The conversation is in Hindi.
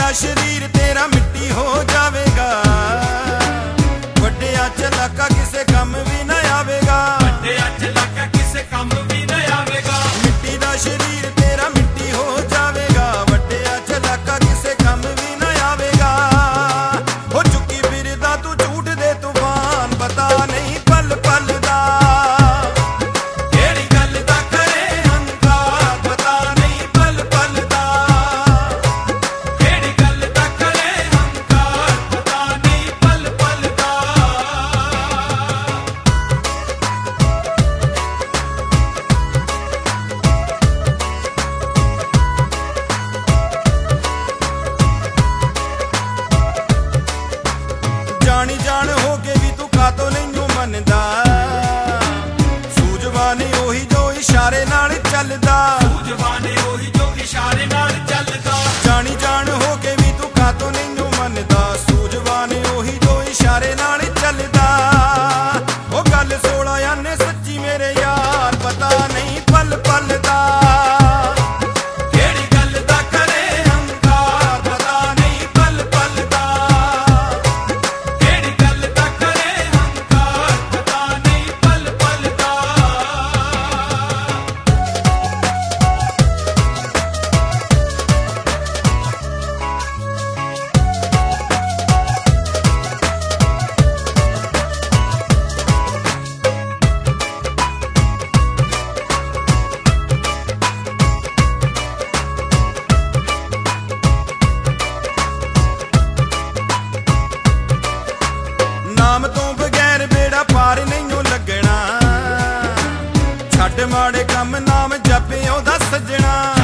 शरीर तेरा मिट्टी हो जावेगा, वड्डिया चलाका किसे कम भी न आवेगा, वड्डिया चलाका किसे कम भी न आवेगा। मिट्टी दा शरीर तेरा मिट्टी हो जावेगा, वड्डिया चलाका किसे कम भी न आवेगा। हो चुकी फिरदा तू झूठ दे तूफान, पता नहीं पल पल दा केड़ी गल दा करे हंकार, पता नहीं पल पल दा केड़ी गल दा करे हंकार, पता नहीं पल पल दा। जानी जान हो के भी तू कातो नहीं मनदा, सूझवान ओही जो इशारे नाल चलदा, सूझवान ओही जो इशारे नाल चलदा। जानी जान हो के भी तू कातो नहीं मनदा, सूझवान ओही जो इशारे नाल चलदा। ओ गल 16 आने सच्ची मेरे यार, पता नहीं पल पल दा केड़ी गल दा करे हंकार, पता नहीं पल पल दा केड़ी गल दा करे हंकार, पता नहीं पल पल दा। नाम तो बगैर बेड़ा पार नहीं लगना, छड्ड माड़े कम नाम जपे ओदा सजना।